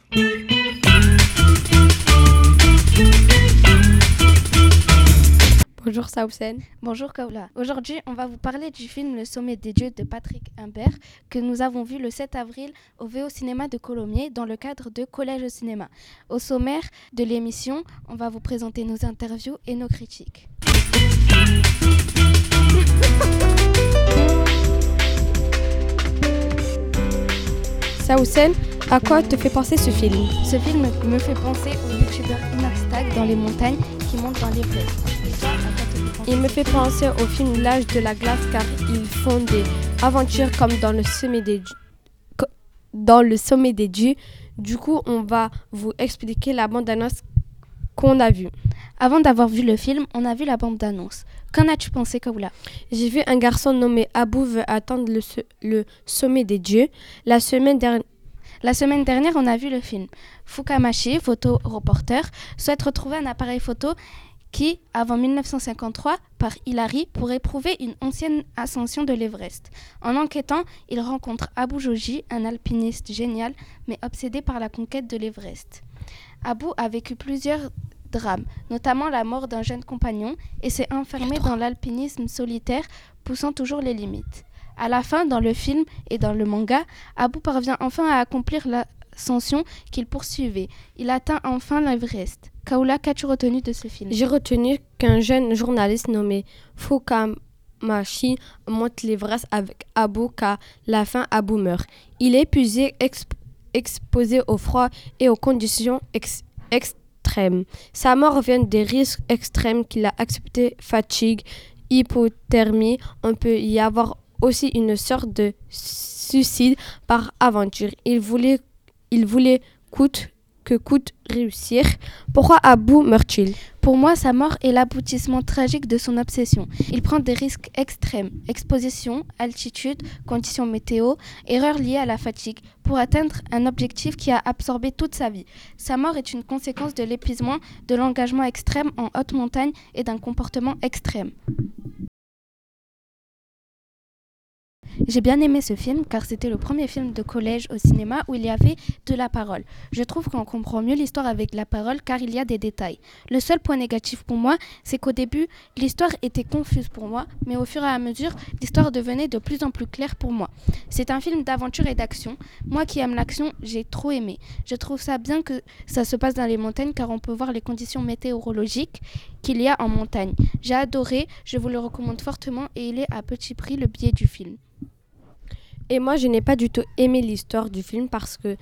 Bonjour Saoussen. Bonjour Kaoula. Aujourd'hui, on va vous parler du film Le Sommet des Dieux de Patrick Imbert que nous avons vu le 7 avril au VO Cinéma de Colomiers dans le cadre de Collège au cinéma. Au sommaire de l'émission, on va vous présenter nos interviews et nos critiques. Saoussen, à quoi te fait penser ce film? Ce film me fait penser au youtubeur Inaxtag dans les montagnes qui monte dans l'Everest. Il me fait penser au film L'âge de la glace car ils font des aventures comme dans le sommet des dieux. Du coup, on va vous expliquer la bande-annonce qu'on a vue. Avant d'avoir vu le film, on a vu la bande-annonce. Qu'en as-tu pensé, Kaoula? J'ai vu un garçon nommé Abou veut atteindre le sommet des dieux. La semaine dernière, on a vu le film. Fukamashi, photo-reporter, souhaite retrouver un appareil photo qui, avant 1953, par Hilary, pourrait prouver une ancienne ascension de l'Everest. En enquêtant, il rencontre Abou Joji, un alpiniste génial, mais obsédé par la conquête de l'Everest. Abou a vécu plusieurs drames, notamment la mort d'un jeune compagnon, et s'est enfermé dans l'alpinisme solitaire, poussant toujours les limites. À la fin, dans le film et dans le manga, Abou parvient enfin à accomplir l'ascension qu'il poursuivait. Il atteint enfin l'Everest. Kaoula, qu'as-tu retenu de ce film? J'ai retenu qu'un jeune journaliste nommé Fukamashi monte l'Everest avec Abou qu'à la fin Abou meurt. Il est épuisé, exposé au froid et aux conditions extrêmes. Sa mort vient des risques extrêmes qu'il a acceptés, fatigue, hypothermie. On peut y avoir aussi une sorte de suicide par aventure. Il voulait coûte que coûte réussir. Pourquoi Abou meurt-il? Pour moi, sa mort est l'aboutissement tragique de son obsession. Il prend des risques extrêmes, exposition, altitude, conditions météo, erreurs liées à la fatigue, pour atteindre un objectif qui a absorbé toute sa vie. Sa mort est une conséquence de l'épuisement, de l'engagement extrême en haute montagne et d'un comportement extrême. J'ai bien aimé ce film car c'était le premier film de collège au cinéma où il y avait de la parole. Je trouve qu'on comprend mieux l'histoire avec la parole car il y a des détails. Le seul point négatif pour moi, c'est qu'au début, l'histoire était confuse pour moi, mais au fur et à mesure, l'histoire devenait de plus en plus claire pour moi. C'est un film d'aventure et d'action. Moi qui aime l'action, j'ai trop aimé. Je trouve ça bien que ça se passe dans les montagnes car on peut voir les conditions météorologiques qu'il y a en montagne. J'ai adoré, je vous le recommande fortement et il est à petit prix le billet du film. Et moi, je n'ai pas du tout aimé l'histoire du film parce que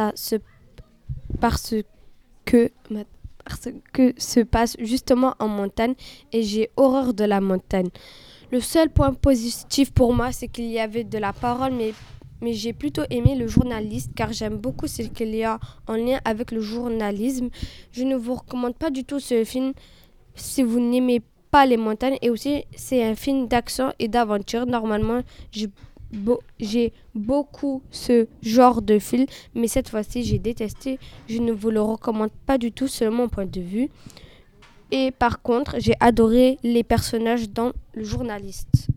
se passe justement en montagne et j'ai horreur de la montagne. Le seul point positif pour moi, c'est qu'il y avait de la parole, mais j'ai plutôt aimé le journaliste car j'aime beaucoup ce qu'il y a en lien avec le journalisme. Je ne vous recommande pas du tout ce film si vous n'aimez pas les montagnes et aussi c'est un film d'action et d'aventure. Normalement, j'ai beaucoup ce genre de film, mais cette fois-ci, j'ai détesté. Je ne vous le recommande pas du tout, selon mon point de vue. Et par contre, j'ai adoré les personnages dans Le Journaliste.